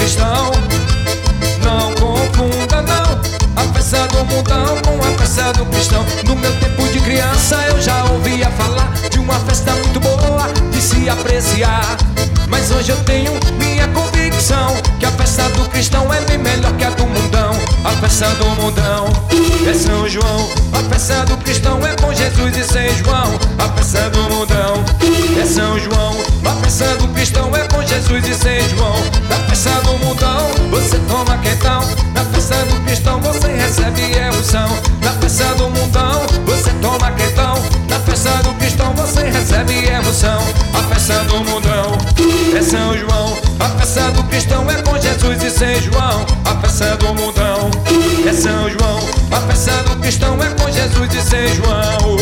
cristão. Não confunda não a festa do mundão com a festa do cristão. No meu tempo de criança eu já ouvia falar de uma festa muito boa de se apreciar. Mas hoje eu tenho minha convicção que a festa do cristão é bem melhor que a do mundão. A festa do mundão é São João, a festa do cristão é com Jesus e São João. A festa do mundão é São João, a festa do cristão é com Jesus e São João. Na festa do mundão você toma quentão, na festa do cristão você recebe unção. Na festa do mundão você toma quentão, na festa do cristão você recebe unção. A festa do mundão é São João, a festa do cristão é com Jesus e São João. A festa do mundão é São João, a festa do cristão é com Jesus e São João.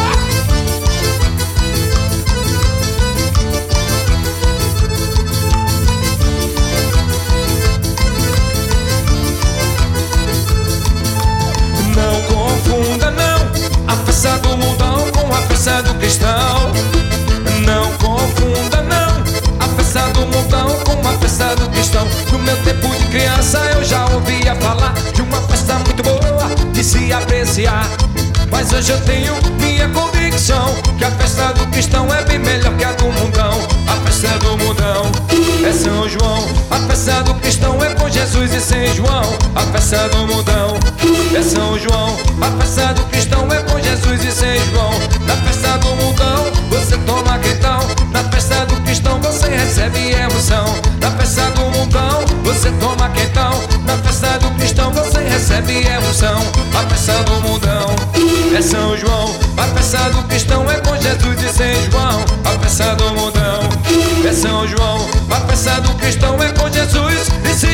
Não confunda não a festa do mundão com a festa do cristão. Não confunda não a festa do mundão com a festa do cristão. No meu tempo de criança eu já ouvia falar de uma festa muito boa de se apreciar. Mas hoje eu tenho minha convicção que a festa do cristão é bem melhor que a do mundão. A festa do mundão é São João, a festa do cristão é com Jesus e São João. A festa do mundão é São João, a festa do cristão é com Jesus e São João. Na festa do mundão você toma quentão, na festa do cristão você recebe emoção. Na festa do mundão você toma quentão, na festa do cristão você recebe emoção. A festa do mundão é São João, a festa do cristão é com Jesus e São João. A festa do mundão é São João, a festa do cristão é com Jesus e São